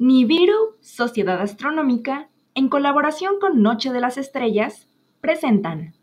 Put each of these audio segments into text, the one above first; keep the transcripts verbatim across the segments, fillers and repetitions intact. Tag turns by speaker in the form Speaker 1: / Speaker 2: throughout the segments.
Speaker 1: Nibiru, Sociedad Astronómica, en colaboración con Noche de las Estrellas, presentan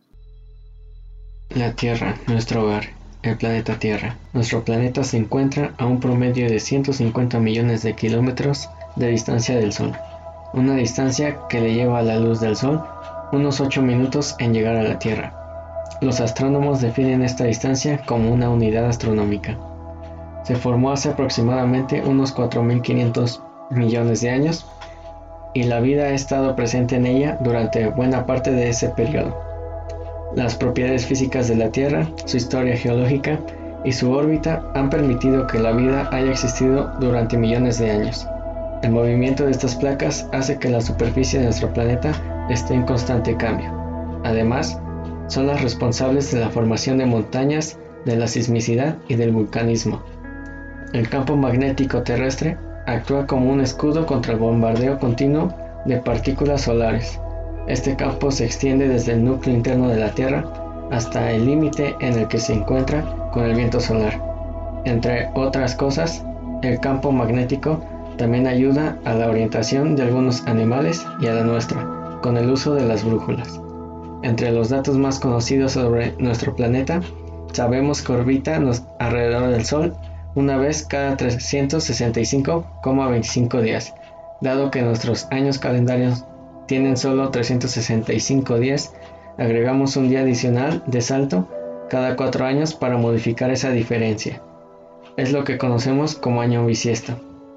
Speaker 2: La Tierra, nuestro hogar, el planeta Tierra. Nuestro planeta se encuentra a un promedio de ciento cincuenta millones de kilómetros de distancia del Sol, una distancia que le lleva a la luz del Sol unos ocho minutos en llegar a la Tierra. Los astrónomos definen esta distancia como una unidad astronómica. Se formó hace aproximadamente unos cuatro mil quinientos millones de años y la vida ha estado presente en ella durante buena parte de ese periodo. Las propiedades físicas de la Tierra, su historia geológica y su órbita han permitido que la vida haya existido durante millones de años. El movimiento de estas placas hace que la superficie de nuestro planeta esté en constante cambio. Además, son las responsables de la formación de montañas, de la sismicidad y del vulcanismo. El campo magnético terrestre actúa como un escudo contra el bombardeo continuo de partículas solares. Este campo se extiende desde el núcleo interno de la Tierra hasta el límite en el que se encuentra con el viento solar. Entre otras cosas, el campo magnético también ayuda a la orientación de algunos animales y a la nuestra, con el uso de las brújulas. Entre los datos más conocidos sobre nuestro planeta, sabemos que orbita alrededor del Sol una vez cada trescientos sesenta y cinco coma veinticinco días, dado que nuestros años calendarios tienen solo trescientos sesenta y cinco días, agregamos un día adicional de salto cada cuatro años para modificar esa diferencia. Es lo que conocemos como año bisiesto.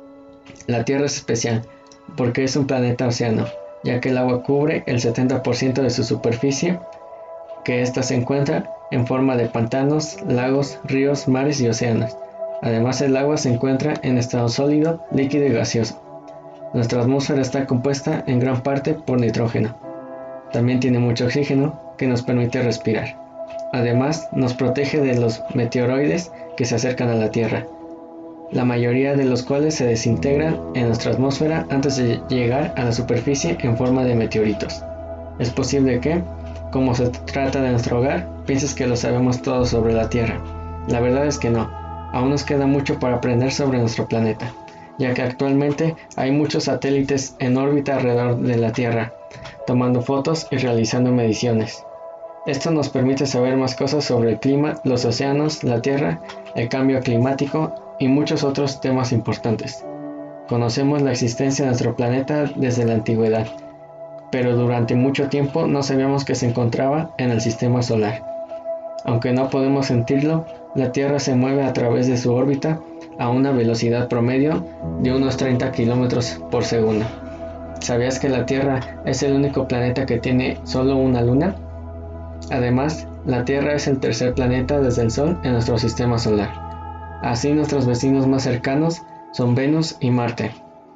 Speaker 2: La Tierra es especial porque es un planeta océano, ya que el agua cubre el setenta por ciento de su superficie, que ésta se encuentra en forma de pantanos, lagos, ríos, mares y océanos. Además, el agua se encuentra en estado sólido, líquido y gaseoso. Nuestra atmósfera está compuesta en gran parte por nitrógeno. También tiene mucho oxígeno que nos permite respirar. Además, nos protege de los meteoroides que se acercan a la Tierra, la mayoría de los cuales se desintegran en nuestra atmósfera antes de llegar a la superficie en forma de meteoritos. Es posible que, como se trata de nuestro hogar, pienses que lo sabemos todo sobre la Tierra. La verdad es que no. Aún nos queda mucho para aprender sobre nuestro planeta, ya que actualmente hay muchos satélites en órbita alrededor de la Tierra, tomando fotos y realizando mediciones. Esto nos permite saber más cosas sobre el clima, los océanos, la Tierra, el cambio climático y muchos otros temas importantes. Conocemos la existencia de nuestro planeta desde la antigüedad, pero durante mucho tiempo no sabíamos que se encontraba en el sistema solar. Aunque no podemos sentirlo, la Tierra se mueve a través de su órbita a una velocidad promedio de unos treinta kilómetros por segundo. ¿Sabías que la Tierra es el único planeta que tiene solo una luna? Además, la Tierra es el tercer planeta desde el Sol en nuestro sistema solar. Así, nuestros vecinos más cercanos son Venus y Marte.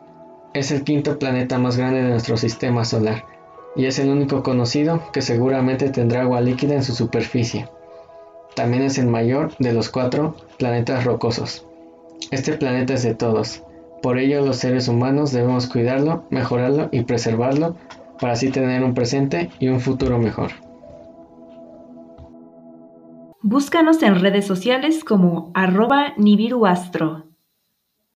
Speaker 2: Es el quinto planeta más grande de nuestro sistema solar y es el único conocido que seguramente tendrá agua líquida en su superficie. También es el mayor de los cuatro planetas rocosos. Este planeta es de todos, por ello los seres humanos debemos cuidarlo, mejorarlo y preservarlo para así tener un presente y un futuro mejor.
Speaker 1: Búscanos en redes sociales como arroba nibiruastro.